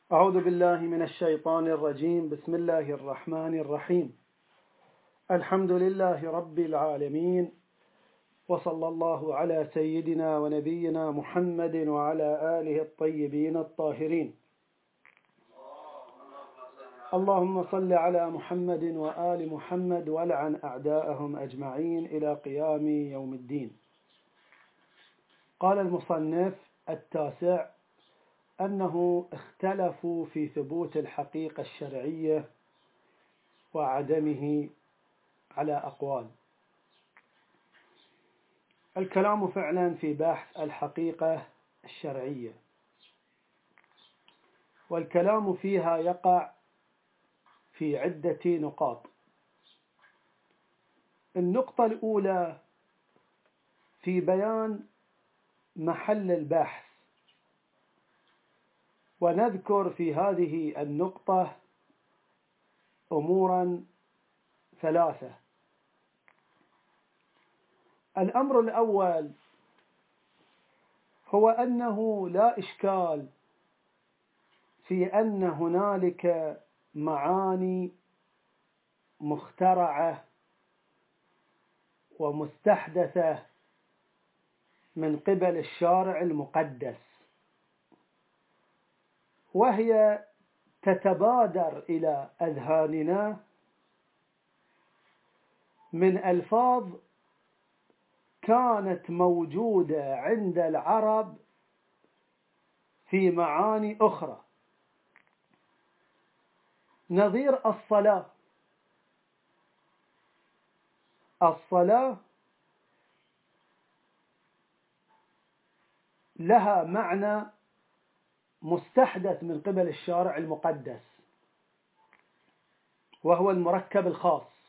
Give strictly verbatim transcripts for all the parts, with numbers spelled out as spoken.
أعوذ بالله من الشيطان الرجيم. بسم الله الرحمن الرحيم. الحمد لله رب العالمين، وصلى الله على سيدنا ونبينا محمد وعلى آله الطيبين الطاهرين. اللهم صل على محمد وآل محمد والعن أعداءهم أجمعين إلى قيام يوم الدين. قال المصنف التاسع أنه اختلفوا في ثبوت الحقيقة الشرعية وعدمه على أقوال. الكلام فعلا في بحث الحقيقة الشرعية، والكلام فيها يقع في عدة نقاط. النقطة الأولى في بيان محل البحث، ونذكر في هذه النقطة أمورا ثلاثة. الأمر الأول هو أنه لا إشكال في أن هنالك معاني مخترعة ومستحدثة من قبل الشارع المقدس، وهي تتبادر إلى أذهاننا من ألفاظ كانت موجودة عند العرب في معاني أخرى، نظير الصلاة. الصلاة لها معنى مستحدث من قبل الشارع المقدس، وهو المركب الخاص.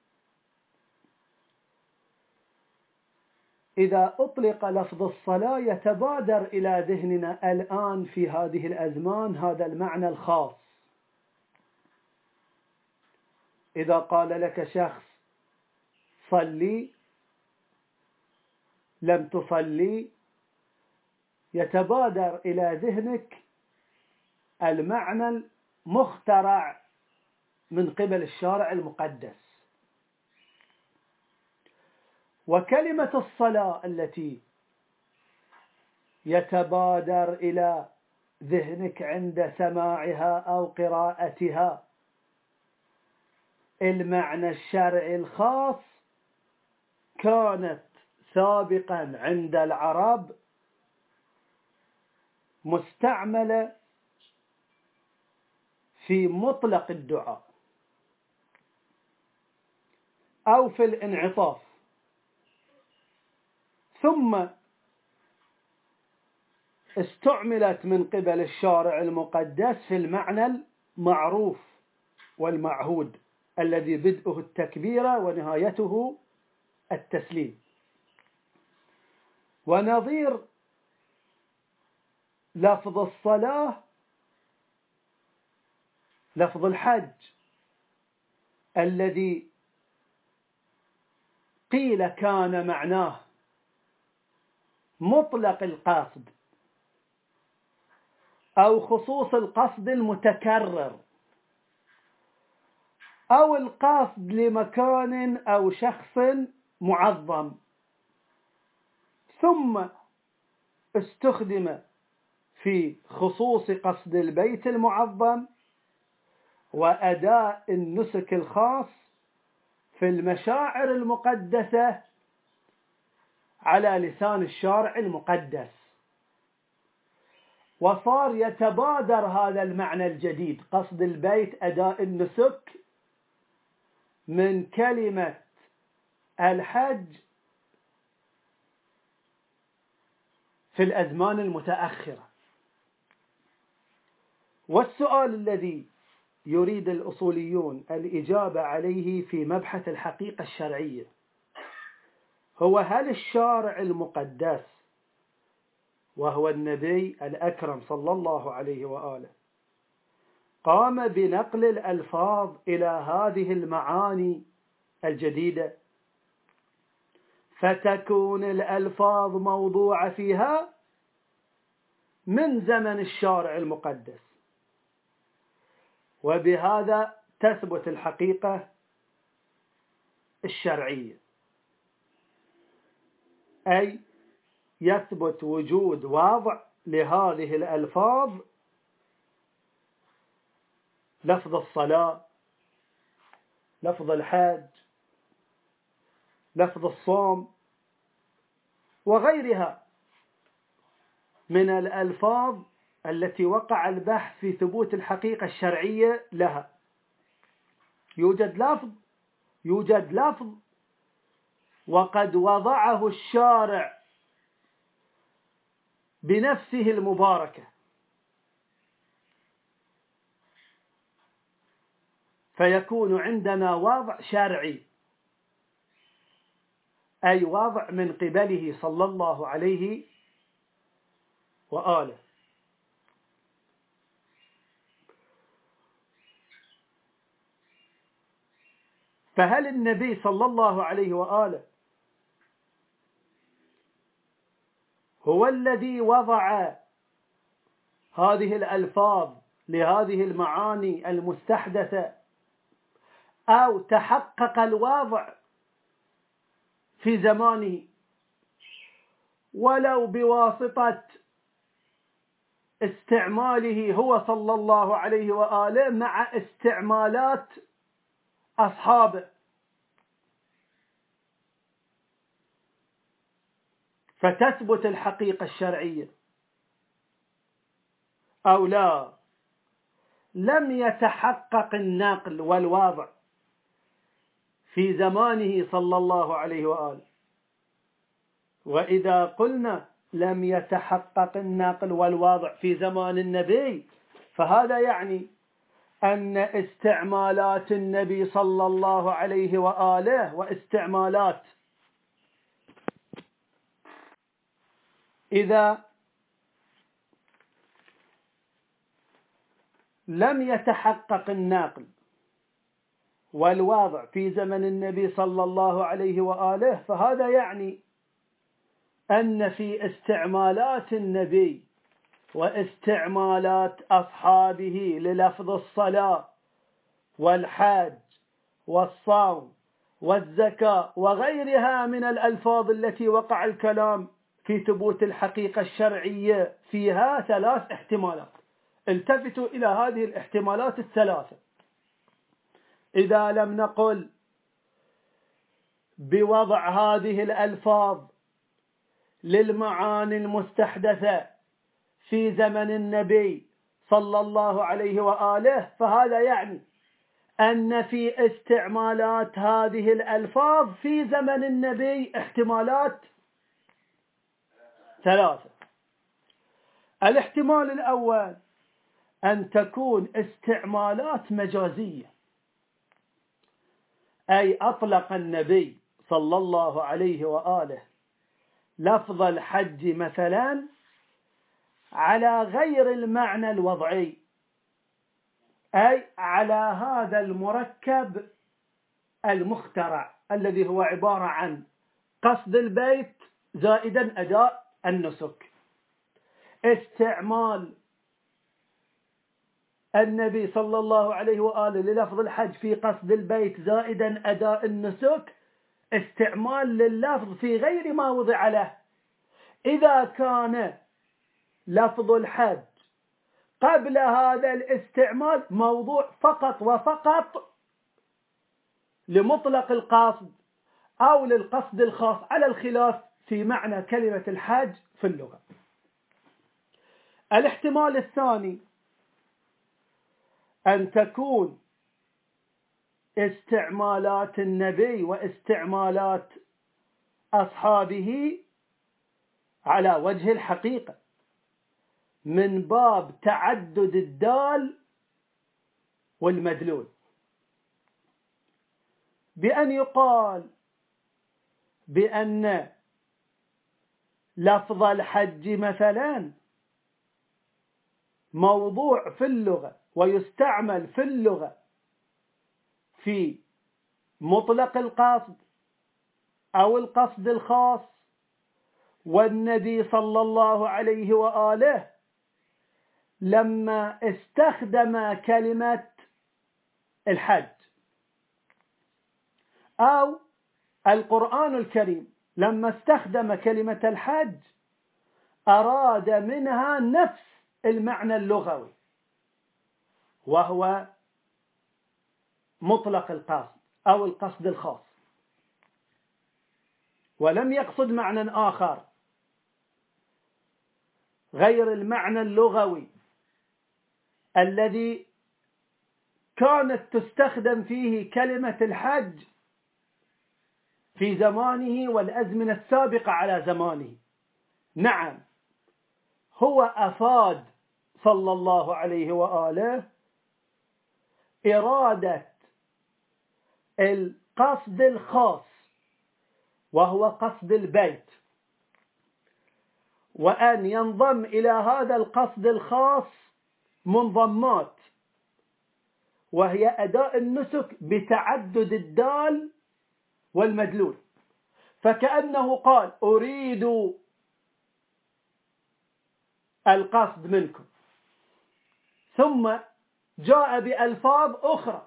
إذا أطلق لفظ الصلاة يتبادر إلى ذهننا الآن في هذه الأزمان هذا المعنى الخاص. إذا قال لك شخص صلي لم تصلي، يتبادر إلى ذهنك المعنى المخترع من قبل الشارع المقدس. وكلمة الصلاة التي يتبادر إلى ذهنك عند سماعها أو قراءتها المعنى الشرعي الخاص، كانت سابقا عند العرب مستعملة في مطلق الدعاء أو في الانعطاف، ثم استعملت من قبل الشارع المقدس في المعنى المعروف والمعهود الذي بدءه التكبير ونهايته التسليم. ونظير لفظ الصلاة لفظ الحج الذي قيل كان معناه مطلق القصد أو خصوص القصد المتكرر، أو القصد لمكان أو شخص معظم، ثم استخدم في خصوص قصد البيت المعظم وأداء النسك الخاص في المشاعر المقدسة على لسان الشارع المقدس. وصار يتبادر هذا المعنى الجديد قصد البيت أداء النسك من كلمة الحج في الأزمان المتأخرة. والسؤال الذي يريد الأصوليون الإجابة عليه في مبحث الحقيقة الشرعية هو: هل الشارع المقدس وهو النبي الأكرم صلى الله عليه وآله قام بنقل الألفاظ إلى هذه المعاني الجديدة فتكون الألفاظ موضوعة فيها من زمن الشارع المقدس، وبهذا تثبت الحقيقة الشرعية، أي يثبت وجود واضع لهذه الألفاظ: لفظ الصلاة، لفظ الحج، لفظ الصوم، وغيرها من الألفاظ التي وقع البحث في ثبوت الحقيقة الشرعية لها. يوجد لفظ يوجد لفظ وقد وضعه الشارع بنفسه المباركة، فيكون عندنا وضع شرعي، أي وضع من قبله صلى الله عليه وآله. فهل النبي صلى الله عليه وآله هو الذي وضع هذه الألفاظ لهذه المعاني المستحدثة، أو تحقق الوضع في زمانه ولو بواسطة استعماله هو صلى الله عليه وآله مع استعمالات أصحابه؟ فتثبت الحقيقة الشرعية، أو لا، لم يتحقق النقل والوضع في زمانه صلى الله عليه وآله. وإذا قلنا لم يتحقق النقل والوضع في زمان النبي، فهذا يعني أن استعمالات النبي صلى الله عليه وآله واستعمالات إذا لم يتحقق النقل والوضع في زمن النبي صلى الله عليه وآله، فهذا يعني أن في استعمالات النبي واستعمالات أصحابه للفظ الصلاة والحج والصوم والزكاة وغيرها من الألفاظ التي وقع الكلام في ثبوت الحقيقة الشرعية فيها ثلاث احتمالات. التفتوا إلى هذه الاحتمالات الثلاثة. إذا لم نقل بوضع هذه الألفاظ للمعاني المستحدثة في زمن النبي صلى الله عليه وآله، فهذا يعني أن في استعمالات هذه الألفاظ في زمن النبي احتمالات ثلاثة. الاحتمال الأول أن تكون استعمالات مجازية، أي أطلق النبي صلى الله عليه وآله لفظ الحج مثلا على غير المعنى الوضعي، أي على هذا المركب المخترع الذي هو عبارة عن قصد البيت زائدا أداء النسك. استعمال النبي صلى الله عليه وآله للفظ الحج في قصد البيت زائدا أداء النسك استعمال لللفظ في غير ما وضع له. إذا كان لفظ الحج قبل هذا الاستعمال موضوع فقط وفقط لمطلق القصد أو للقصد الخاص، على الخلاف في معنى كلمة الحج في اللغة. الاحتمال الثاني أن تكون استعمالات النبي واستعمالات أصحابه على وجه الحقيقة من باب تعدد الدال والمدلول، بأن يقال بأن لفظ الحج مثلا موضوع في اللغة ويستعمل في اللغة في مطلق القصد أو القصد الخاص، والنبي صلى الله عليه وآله لما استخدم كلمة الحج. أو القرآن الكريم لما استخدم كلمة الحج أراد منها نفس المعنى اللغوي، وهو مطلق القصد أو القصد الخاص، ولم يقصد معنى آخر غير المعنى اللغوي الذي كانت تستخدم فيه كلمة الحج في زمانه والأزمنة السابقة على زمانه. نعم، هو أفاد صلى الله عليه وآله إرادة القصد الخاص وهو قصد البيت، وأن ينضم إلى هذا القصد الخاص منضمات، وهي أداء النسك بتعدد الدال والمدلول. فكأنه قال أريد القصد منكم، ثم جاء بألفاظ أخرى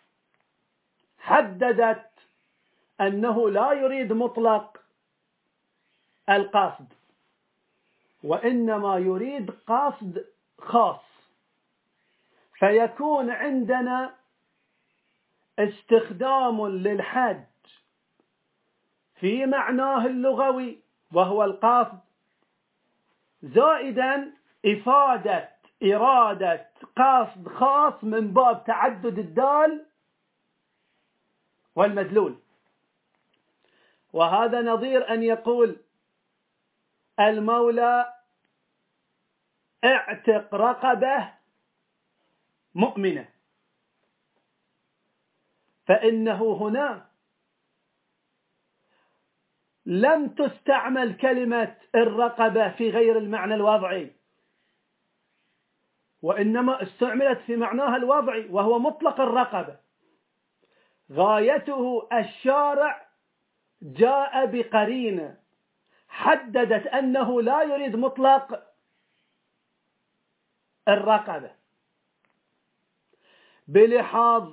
حددت أنه لا يريد مطلق القصد، وإنما يريد قصد خاص. فيكون عندنا استخدام للحج في معناه اللغوي وهو القصد، زائدا إفادة إرادة قصد خاص من باب تعدد الدال والمدلول. وهذا نظير أن يقول المولى اعتق رقبة مؤمنة، فإنه هنا لم تستعمل كلمة الرقبة في غير المعنى الوضعي، وإنما استعملت في معناها الوضعي وهو مطلق الرقبة. غايته الشارع جاء بقرينة حددت أنه لا يريد مطلق الرقبة، بلحاظ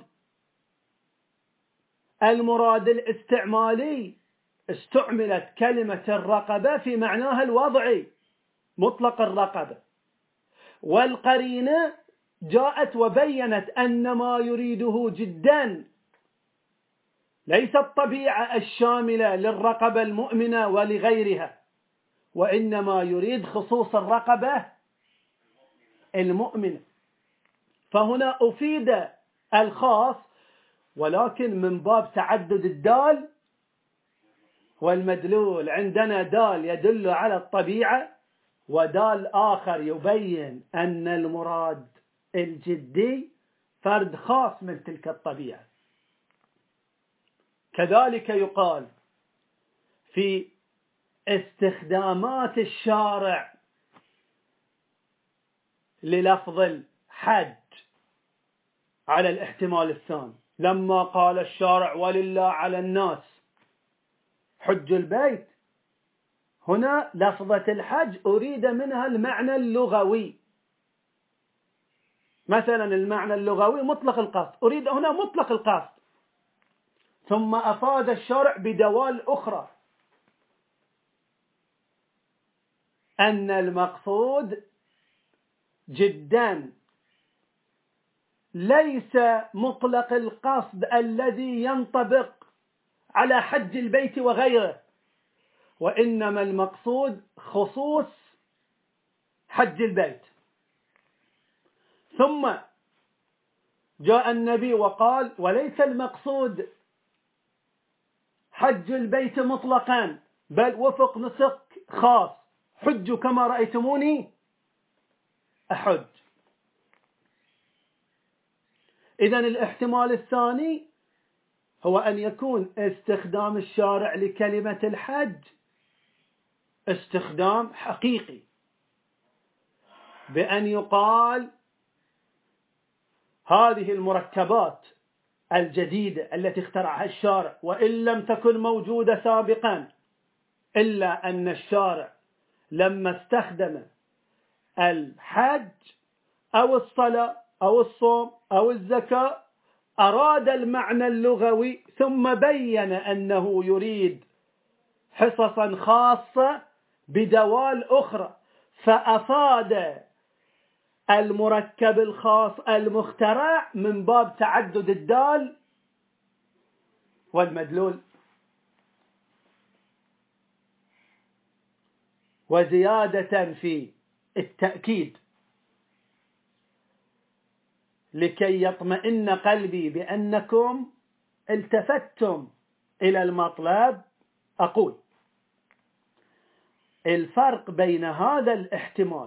المراد الاستعمالي استعملت كلمة الرقبة في معناها الوضعي مطلق الرقبة، والقرينة جاءت وبينت أن ما يريده جدا ليس الطبيعة الشاملة للرقبة المؤمنة ولغيرها، وإنما يريد خصوص الرقبة المؤمنة. فهنا أفيد الخاص، ولكن من باب تعدد الدال والمدلول. عندنا دال يدل على الطبيعة، ودال آخر يبين أن المراد الجدي فرد خاص من تلك الطبيعة. كذلك يقال في استخدامات الشارع للفظ الحج على الاحتمال الثاني، لما قال الشارع ولله على الناس حج البيت، هنا لفظة الحج أريد منها المعنى اللغوي. مثلا المعنى اللغوي مطلق القصد، أريد هنا مطلق القصد، ثم أفاد الشارع بدوال أخرى أن المقصود جدا ليس مطلق القصد الذي ينطبق على حج البيت وغيره، وإنما المقصود خصوص حج البيت. ثم جاء النبي وقال وليس المقصود حج البيت مطلقا، بل وفق نسق خاص، حجوا كما رأيتموني أحج. إذن الاحتمال الثاني هو أن يكون استخدام الشارع لكلمة الحج استخدام حقيقي، بأن يقال هذه المركبات الجديدة التي اخترعها الشارع، وإن لم تكن موجودة سابقا، إلا أن الشارع لما استخدم الحج أو الصلاة أو الصوم أو الزكاة أراد المعنى اللغوي ثم بين أنه يريد حصصا خاصة بدوال أخرى، فأفاد المركب الخاص المخترع من باب تعدد الدال والمدلول وزيادة في التأكيد لكي يطمئن قلبي بأنكم التفتتم إلى المطلب. أقول الفرق بين هذا الاحتمال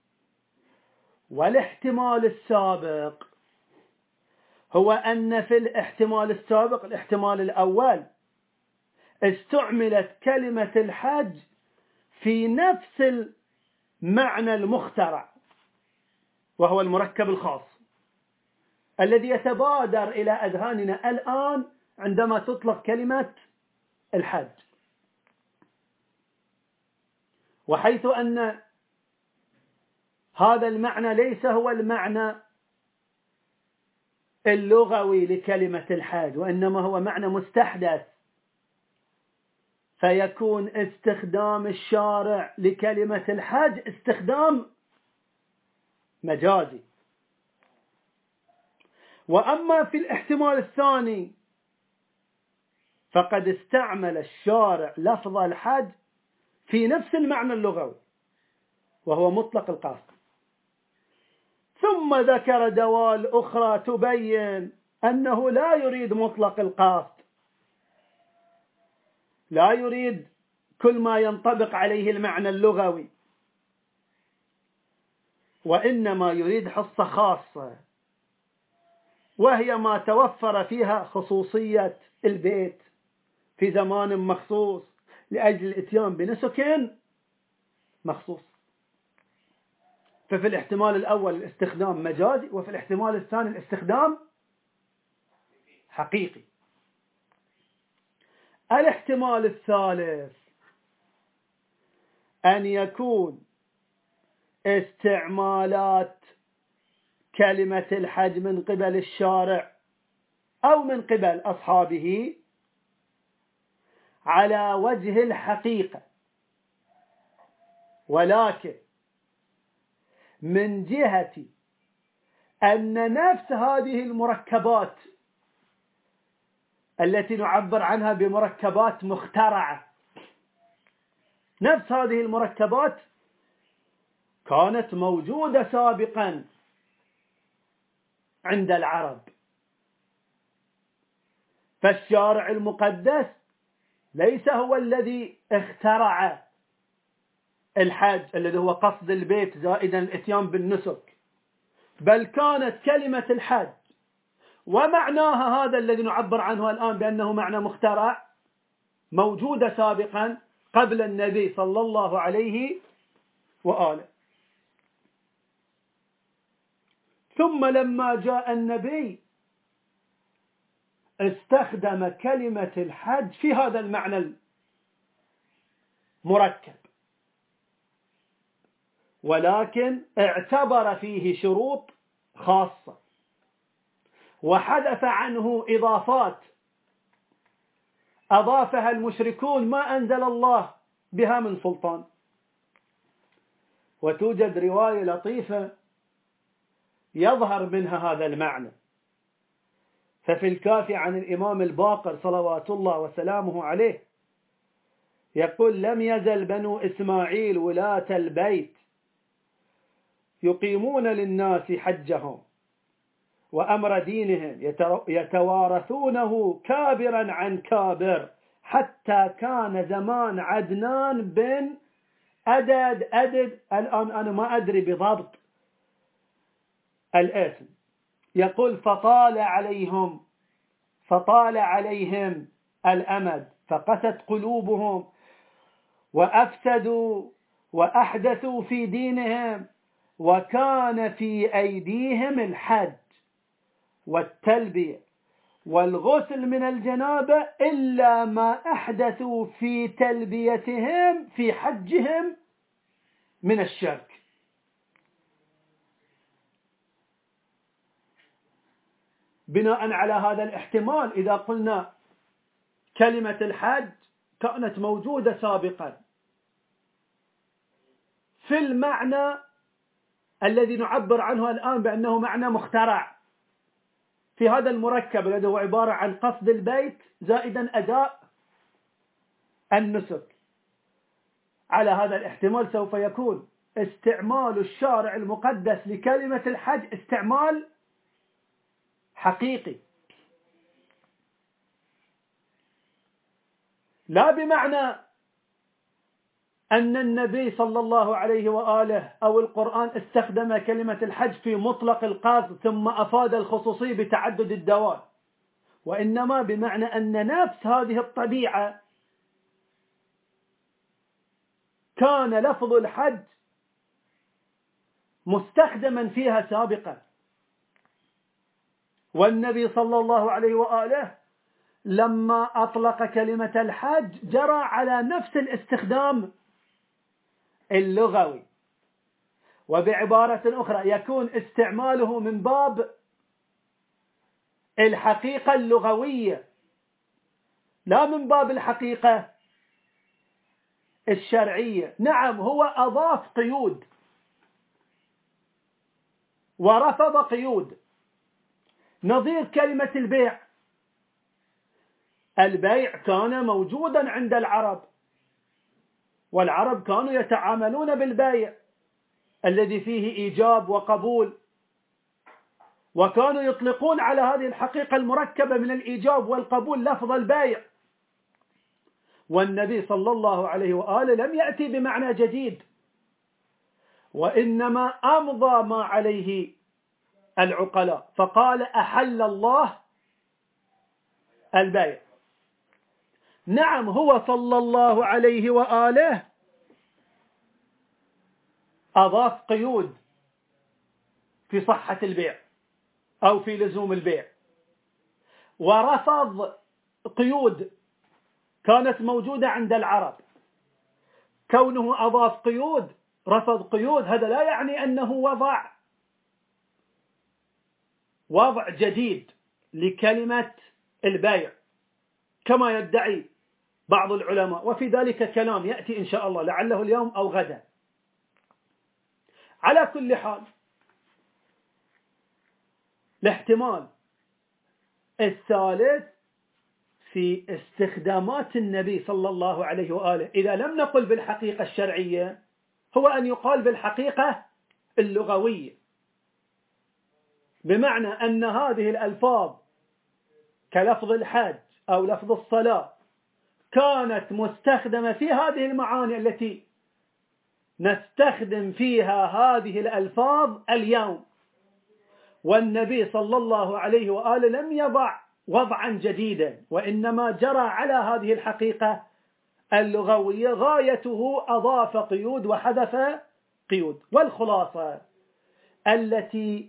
والاحتمال السابق هو أن في الاحتمال السابق، الاحتمال الأول، استعملت كلمة الحج في نفس المعنى المخترع وهو المركب الخاص الذي يتبادر إلى أذهاننا الآن عندما تطلق كلمة الحج، وحيث أن هذا المعنى ليس هو المعنى اللغوي لكلمة الحج، وإنما هو معنى مستحدث، فيكون استخدام الشارع لكلمة الحج استخدام مجازي. وأما في الاحتمال الثاني فقد استعمل الشارع لفظ الحج في نفس المعنى اللغوي وهو مطلق القصد، ثم ذكر دوال أخرى تبين أنه لا يريد مطلق القصد، لا يريد كل ما ينطبق عليه المعنى اللغوي، وإنما يريد حصة خاصة وهي ما توفر فيها خصوصية البيت في زمان مخصوص لأجل الإتيان بنسك مخصوص. ففي الاحتمال الأول الاستخدام مجازي، وفي الاحتمال الثاني الاستخدام حقيقي. الاحتمال الثالث أن يكون استعمالات كلمة الحج من قبل الشارع أو من قبل أصحابه على وجه الحقيقة، ولكن من جهة أن نفس هذه المركبات التي نعبر عنها بمركبات مخترعة، نفس هذه المركبات كانت موجودة سابقا عند العرب، فالشارع المقدس ليس هو الذي اخترع الحج الذي هو قصد البيت زائدا الاتيان بالنسك، بل كانت كلمة الحج ومعناها هذا الذي نعبر عنه الآن بأنه معنى مخترع موجودة سابقا قبل النبي صلى الله عليه وآله. ثم لما جاء النبي استخدم كلمة الحج في هذا المعنى المركب، ولكن اعتبر فيه شروط خاصة وحدث عنه إضافات أضافها المشركون ما أنزل الله بها من سلطان. وتوجد رواية لطيفة يظهر منها هذا المعنى، ففي الكافي عن الإمام الباقر صلوات الله وسلامه عليه يقول: لم يزل بنو إسماعيل ولاة البيت يقيمون للناس حجهم وأمر دينهم يتوارثونه كابرا عن كابر، حتى كان زمان عدنان بن أدد أدد الآن أنا ما أدري بضبط الاسم، يقول: فطال عليهم فطال عليهم الأمد فقست قلوبهم وأفسدوا وأحدثوا في دينهم، وكان في أيديهم الحج والتلبية والغسل من الجنابة إلا ما أحدثوا في تلبيتهم في حجهم من الشرك. بناء على هذا الاحتمال إذا قلنا كلمة الحج كانت موجودة سابقا في المعنى الذي نعبر عنه الآن بأنه معنى مخترع، في هذا المركب الذي هو عبارة عن قصد البيت زائدا أداء النسك، على هذا الاحتمال سوف يكون استعمال الشارع المقدس لكلمة الحج استعمال حقيقي، لا بمعنى أن النبي صلى الله عليه وآله أو القرآن استخدم كلمة الحج في مطلق القصد ثم أفاد الخصوصية بتعدد الدوال، وإنما بمعنى أن نفس هذه الطبيعة كان لفظ الحج مستخدما فيها سابقا، والنبي صلى الله عليه وآله لما أطلق كلمة الحج جرى على نفس الاستخدام اللغوي، وبعبارة أخرى يكون استعماله من باب الحقيقة اللغوية لا من باب الحقيقة الشرعية. نعم هو أضاف قيود ورفض قيود، نظير كلمة البيع. البيع كان موجودا عند العرب، والعرب كانوا يتعاملون بالبيع الذي فيه إيجاب وقبول، وكانوا يطلقون على هذه الحقيقة المركبة من الإيجاب والقبول لفظ البيع، والنبي صلى الله عليه وآله لم يأتي بمعنى جديد، وإنما أمضى ما عليه العقلاء فقال أحل الله البيع. نعم هو صلى الله عليه وآله أضاف قيود في صحة البيع أو في لزوم البيع، ورفض قيود كانت موجودة عند العرب. كونه أضاف قيود رفض قيود هذا لا يعني أنه وضع وضع جديد لكلمة البيع كما يدعي بعض العلماء، وفي ذلك كلام يأتي إن شاء الله لعله اليوم أو غدا. على كل حال الاحتمال الثالث في استخدامات النبي صلى الله عليه وآله إذا لم نقل بالحقيقة الشرعية هو أن يقال بالحقيقة اللغوية، بمعنى أن هذه الألفاظ كلفظ الحج أو لفظ الصلاة كانت مستخدمة في هذه المعاني التي نستخدم فيها هذه الألفاظ اليوم، والنبي صلى الله عليه وآله لم يضع وضعا جديدا، وإنما جرى على هذه الحقيقة اللغوية، غايته أضاف قيود وحذف قيود. والخلاصة التي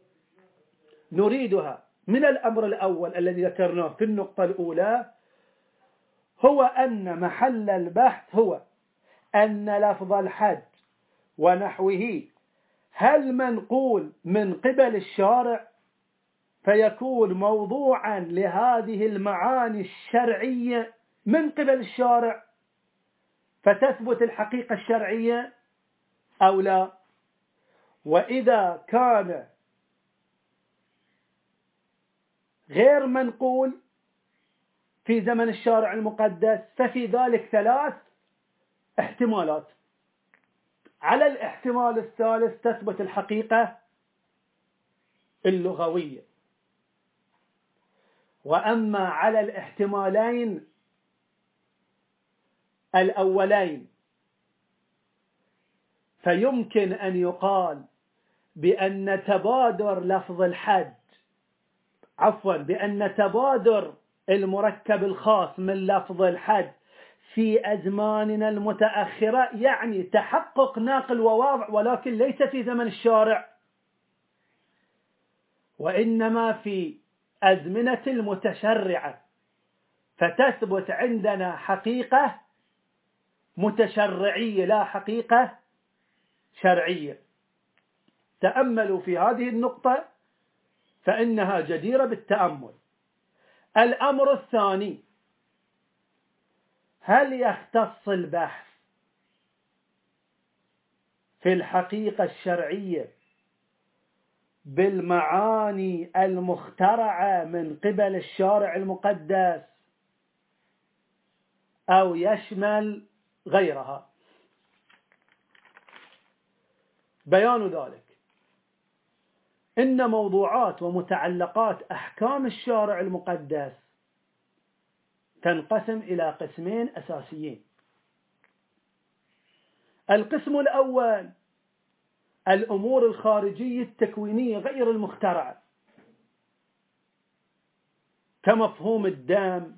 نريدها من الأمر الأول الذي ذكرناه في النقطة الأولى هو أن محل البحث هو أن لفظ الحج ونحوه هل منقول من قبل الشارع فيكون موضوعا لهذه المعاني الشرعية من قبل الشارع فتثبت الحقيقة الشرعية أو لا، وإذا كان غير منقول في زمن الشارع المقدس ففي ذلك ثلاث احتمالات. على الاحتمال الثالث تثبت الحقيقة اللغوية، وأما على الاحتمالين الأولين فيمكن أن يقال بأن تبادر لفظ الحج عفوا بأن تبادر المركب الخاص من لفظ الحج في أزماننا المتأخرة يعني تحقق ناقل وواضع، ولكن ليس في زمن الشارع، وإنما في أزمنة المتشرعة، فتثبت عندنا حقيقة متشرعية لا حقيقة شرعية. تأملوا في هذه النقطة فإنها جديرة بالتأمل. الأمر الثاني: هل يختص البحث في الحقيقة الشرعية بالمعاني المخترعة من قبل الشارع المقدس أو يشمل غيرها؟ بيان ذلك: إن موضوعات ومتعلقات أحكام الشارع المقدس تنقسم إلى قسمين أساسيين. القسم الأول: الأمور الخارجية التكوينية غير المخترعة، كمفهوم الدم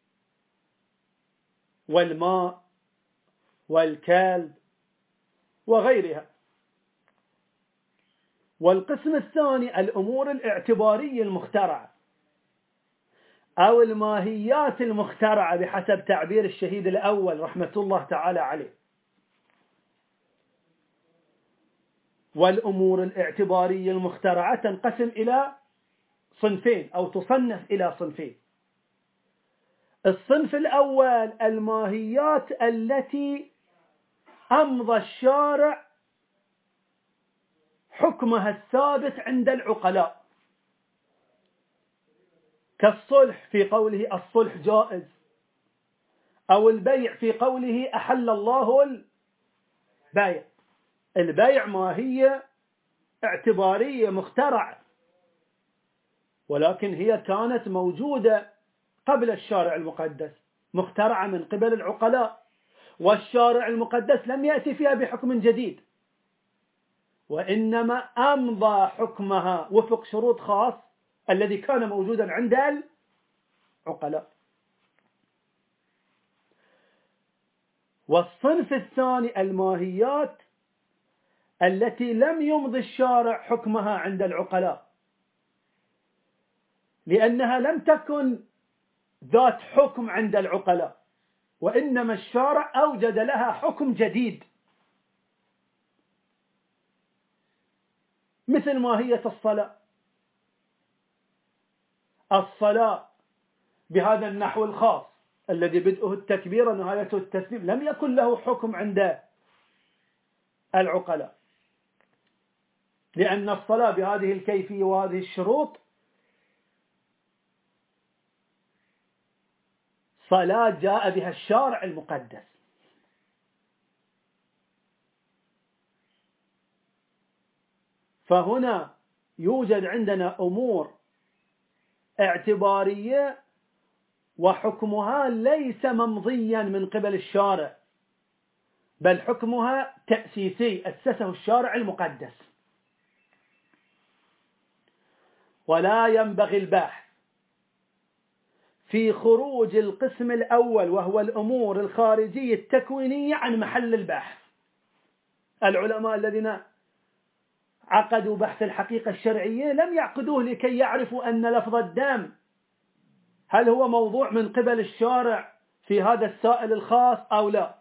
والماء والكلب وغيرها. والقسم الثاني: الأمور الاعتبارية المخترعة أو الماهيات المخترعة بحسب تعبير الشهيد الأول رحمة الله تعالى عليه. والأمور الاعتبارية المخترعة تنقسم إلى صنفين أو تصنف إلى صنفين. الصنف الأول: الماهيات التي أمضى الشارع حكمها الثابت عند العقلاء، كالصلح في قوله الصلح جائز، أو البيع في قوله أحل الله البيع. البيع ماهية اعتبارية مخترعة، ولكن هي كانت موجودة قبل الشارع المقدس، مخترعة من قبل العقلاء، والشارع المقدس لم يأتي فيها بحكم جديد، وإنما أمضى حكمها وفق شروط خاص الذي كان موجودا عند العقلاء. والصنف الثاني: الماهيات التي لم يمضي الشارع حكمها عند العقلاء، لأنها لم تكن ذات حكم عند العقلاء، وإنما الشارع أوجد لها حكم جديد، مثل ماهية الصلاة. الصلاة بهذا النحو الخاص الذي بدءه التكبير ونهايته التسليم لم يكن له حكم عند العقلاء، لأن الصلاة بهذه الكيفية وهذه الشروط صلاة جاء بها الشارع المقدس. فهنا يوجد عندنا أمور اعتبارية وحكمها ليس ممضيا من قبل الشارع، بل حكمها تأسيسي أسسه الشارع المقدس. ولا ينبغي البحث في خروج القسم الأول وهو الأمور الخارجية التكوينية عن محل البحث. العلماء الذين عقدوا بحث الحقيقة الشرعية لم يعقدوه لكي يعرفوا أن لفظ الدم هل هو موضوع من قبل الشارع في هذا السائل الخاص أو لا.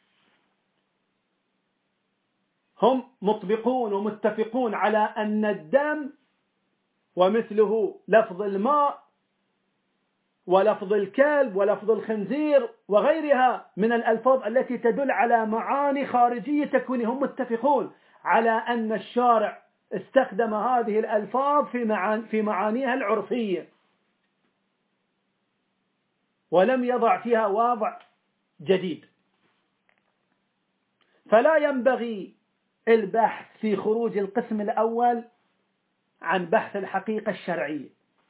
هم مطبقون ومتفقون على أن الدم ومثله لفظ الماء ولفظ الكلب ولفظ الخنزير وغيرها من الألفاظ التي تدل على معاني خارجية تكوينية، هم متفقون على أن الشارع استخدم هذه الألفاظ في معانيها العرفية ولم يضع فيها وضع جديد. فلا ينبغي البحث في خروج القسم الأول عن بحث الحقيقة الشرعية،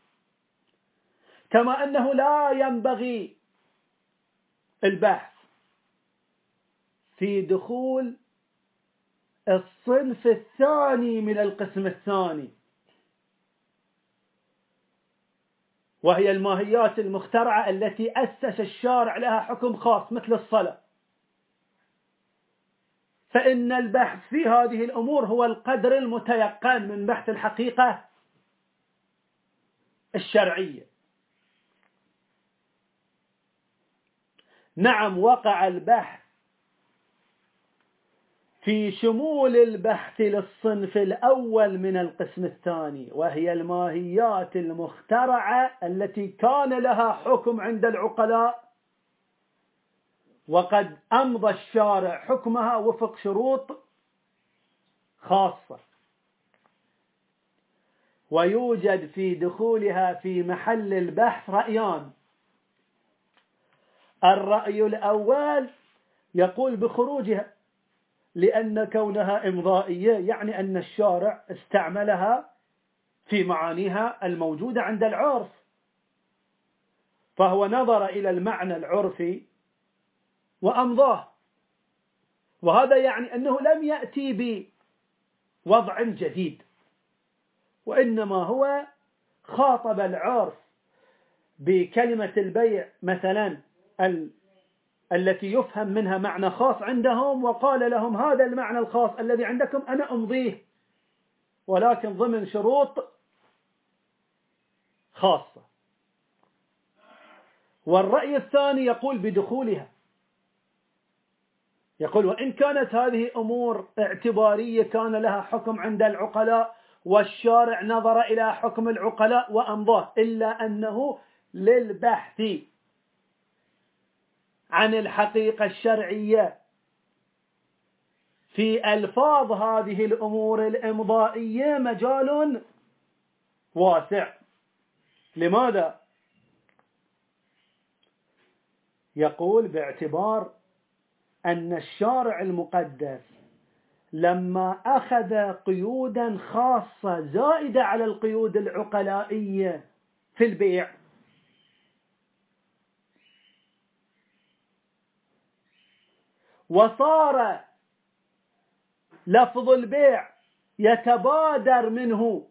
كما أنه لا ينبغي البحث في دخول الصنف الثاني من القسم الثاني، وهي الماهيات المخترعة التي أسس الشارع لها حكم خاص مثل الصلاة. فإن البحث في هذه الأمور هو القدر المتيقن من بحث الحقيقة الشرعية. نعم، وقع البحث في شمول البحث للصنف الأول من القسم الثاني، وهي الماهيات المخترعة التي كان لها حكم عند العقلاء وقد أمضى الشارع حكمها وفق شروط خاصة، ويوجد في دخولها في محل البحث رأيان. الرأي الأول يقول بخروجها، لأن كونها إمضائية يعني أن الشارع استعملها في معانيها الموجودة عند العرف، فهو نظر إلى المعنى العرفي وأمضاه، وهذا يعني أنه لم يأتي بوضع جديد، وإنما هو خاطب العرف بكلمة البيع مثلا ال... التي يفهم منها معنى خاص عندهم، وقال لهم هذا المعنى الخاص الذي عندكم أنا أمضيه، ولكن ضمن شروط خاصة. والرأي الثاني يقول بدخولها، يقول وإن كانت هذه أمور اعتبارية كان لها حكم عند العقلاء والشارع نظر إلى حكم العقلاء وأمضاه، إلا أنه للبحث عن الحقيقة الشرعية في ألفاظ هذه الأمور الإمضائية مجال واسع. لماذا؟ يقول باعتبار أن الشارع المقدس لما أخذ قيودا خاصة زائدة على القيود العقلائية في البيع، وصار لفظ البيع يتبادر منه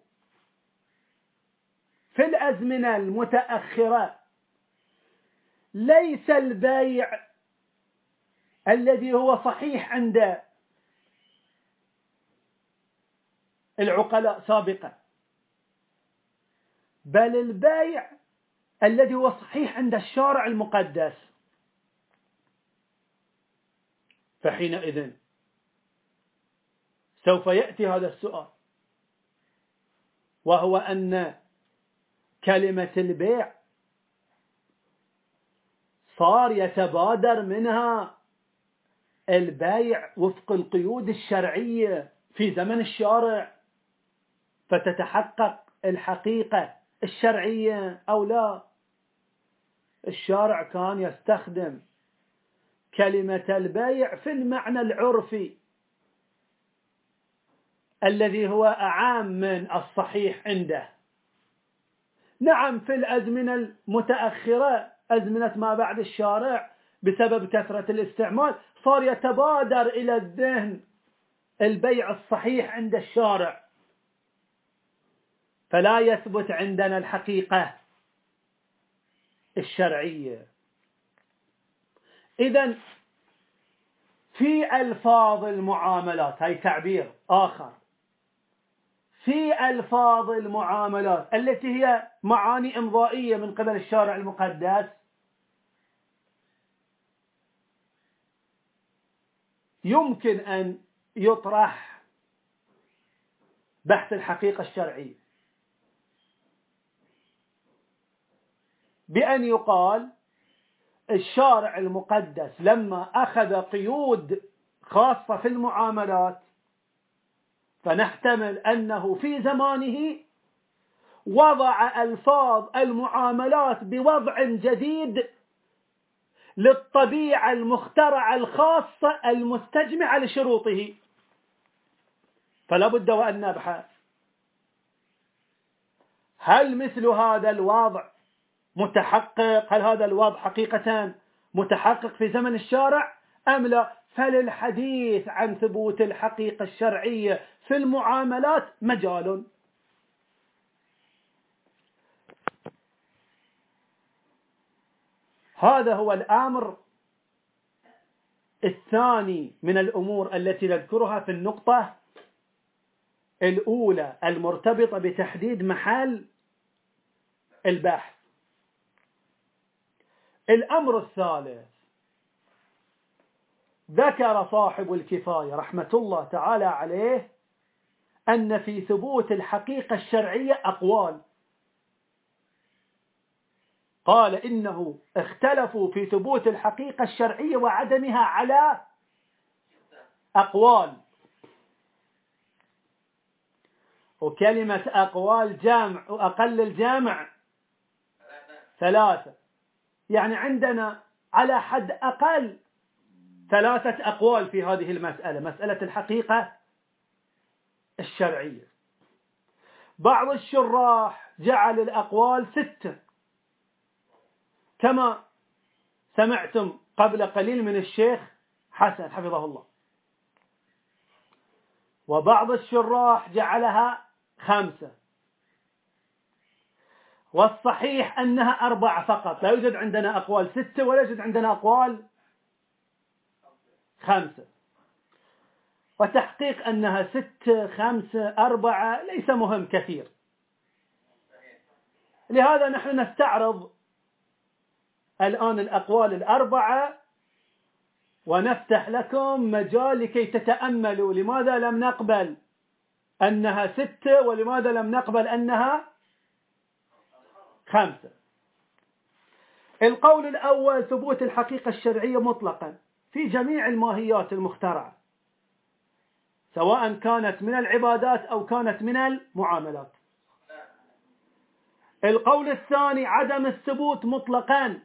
في الأزمنة المتأخرة، ليس البيع الذي هو صحيح عند العقلاء سابقا، بل البيع الذي هو صحيح عند الشارع المقدس. فحينئذ سوف يأتي هذا السؤال، وهو أن كلمة البيع صار يتبادر منها البيع وفق القيود الشرعية في زمن الشارع، فتتحقق الحقيقة الشرعية أو لا. الشارع كان يستخدم كلمة البيع في المعنى العرفي الذي هو أعام من الصحيح عنده. نعم في الأزمنة المتأخرة، أزمنة ما بعد الشارع، بسبب كثرة الاستعمال صار يتبادر إلى الذهن البيع الصحيح عند الشارع، فلا يثبت عندنا الحقيقة الشرعية. إذن في ألفاظ المعاملات، هاي تعبير آخر، في ألفاظ المعاملات التي هي معاني إمضائية من قبل الشارع المقدس، يمكن أن يطرح بحث الحقيقة الشرعية بأن يقال الشارع المقدس لما أخذ قيود خاصة في المعاملات، فنحتمل أنه في زمانه وضع ألفاظ المعاملات بوضع جديد للطبيعة المخترعة الخاصة المستجمعة لشروطه. فلا بد وأن نبحث هل مثل هذا الوضع متحقق، هل هذا الوضع حقيقة متحقق في زمن الشارع أم لا. فللحديث عن ثبوت الحقيقة الشرعية في المعاملات مجال. هذا هو الأمر الثاني من الأمور التي نذكرها في النقطة الأولى المرتبطة بتحديد محل البحث. الأمر الثالث ذكر صاحب الكفاية رحمة الله تعالى عليه أن في ثبوت الحقيقة الشرعية أقوال. قال إنه اختلفوا في ثبوت الحقيقة الشرعية وعدمها على أقوال. وكلمة أقوال جامع، وأقل الجامع ثلاثة، يعني عندنا على حد أقل ثلاثة أقوال في هذه المسألة، مسألة الحقيقة الشرعية. بعض الشراح جعل الأقوال ستة كما سمعتم قبل قليل من الشيخ حسن حفظه الله، وبعض الشراح جعلها خمسة، والصحيح أنها أربعة فقط، لا يوجد عندنا أقوال ستة ولا يوجد عندنا أقوال خمسة. وتحقيق أنها ستة خمسة أربعة ليس مهم كثير، لهذا نحن نستعرض الآن الأقوال الأربعة ونفتح لكم مجال لكي تتأملوا لماذا لم نقبل أنها ستة ولماذا لم نقبل أنها خمسة. القول الأول ثبوت الحقيقة الشرعية مطلقا في جميع الماهيات المخترعة، سواء كانت من العبادات أو كانت من المعاملات. القول الثاني عدم الثبوت مطلقا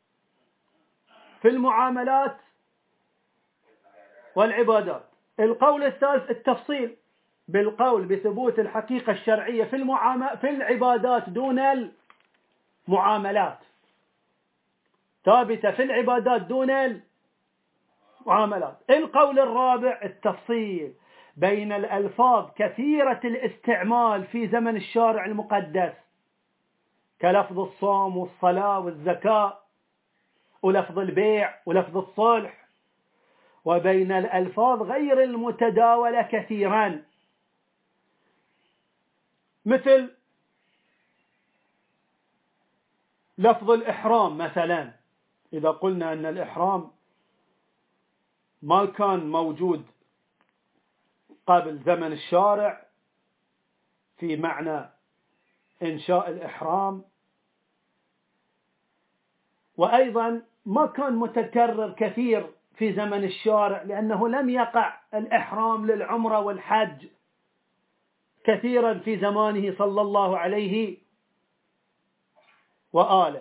في المعاملات والعبادات. القول الثالث التفصيل بالقول بثبوت الحقيقة الشرعية في المعامل في العبادات دون المعاملات، ثابتة في العبادات دون المعاملات. القول الرابع التفصيل بين الألفاظ كثيرة الاستعمال في زمن الشارع المقدس كلفظ الصوم والصلاة والزكاة ولفظ البيع ولفظ الصلح، وبين الألفاظ غير المتداولة كثيرا مثل لفظ الإحرام مثلا. إذا قلنا أن الإحرام ما كان موجود قبل زمن الشارع في معنى إنشاء الإحرام، وأيضا ما كان متكرر كثير في زمن الشارع لأنه لم يقع الإحرام للعمرة والحج كثيرا في زمانه صلى الله عليه وآله.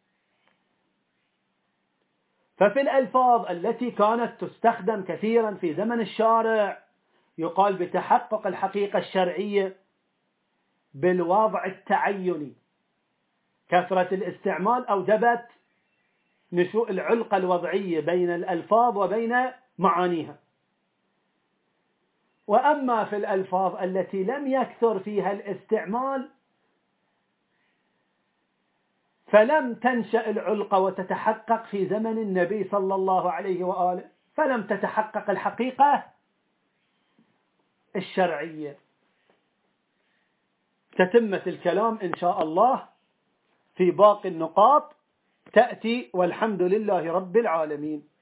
ففي الألفاظ التي كانت تستخدم كثيرا في زمن الشارع يقال بتحقق الحقيقة الشرعية بالوضع التعيني، كثرة الاستعمال أوجبت نشوء العلقة الوضعية بين الألفاظ وبين معانيها. وأما في الألفاظ التي لم يكثر فيها الاستعمال فلم تنشأ العلقة وتتحقق في زمن النبي صلى الله عليه وآله، فلم تتحقق الحقيقة الشرعية. تتمة الكلام إن شاء الله في باقي النقاط تأتي، والحمد لله رب العالمين.